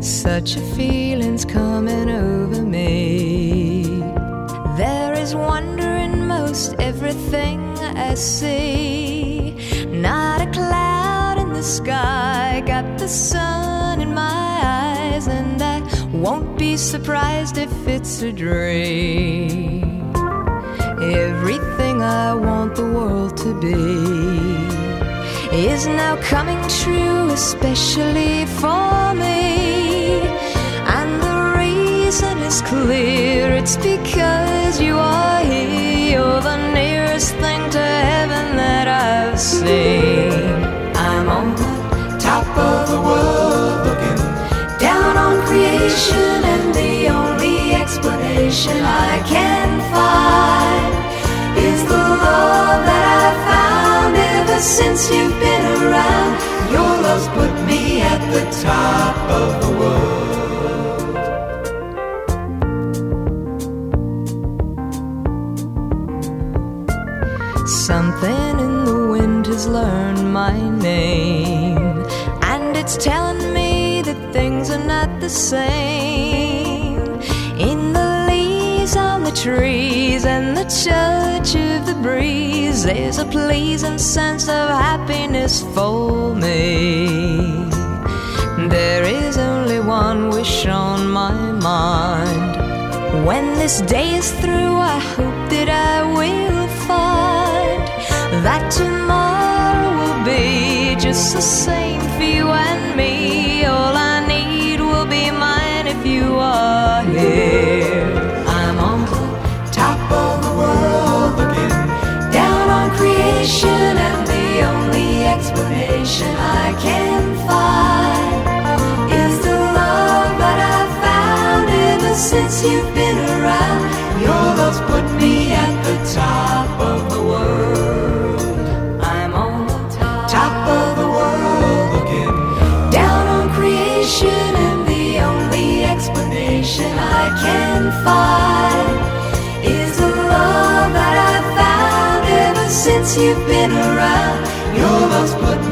Such a feeling's coming over me. There is wonder in most everything I see. Not a cloud in the sky, got the sun in my eyes, and I won't be surprised if it's a dream. Everything I want the world to be is now coming true, especially for me. And the reason is clear, it's because you are here. You're the nearest thing to heaven that I've seen. I'm on the top of the world, looking down on creation, and the only explanation I can find is the love that I've found ever since you've been around. Your love's put me at the top of the world. Something in the wind has learned my name, and it's telling me that things are not the same. In the leaves on the trees and the touch of the breeze, there's a pleasing sense of happiness for me. There is only one wish on my mind. When this day is through, I hope that I will find that tomorrow will be just the same for you and me. All I need will be mine if you are here. I'm on the top of the world, looking down on creation, and the only explanation I can find is the love that I've found ever since you've been around. Your love's put me at the top of the world. I'm on the top of the world, looking down on creation, and the only explanation I can find is the love that I've found ever since you've been around. Your love's put me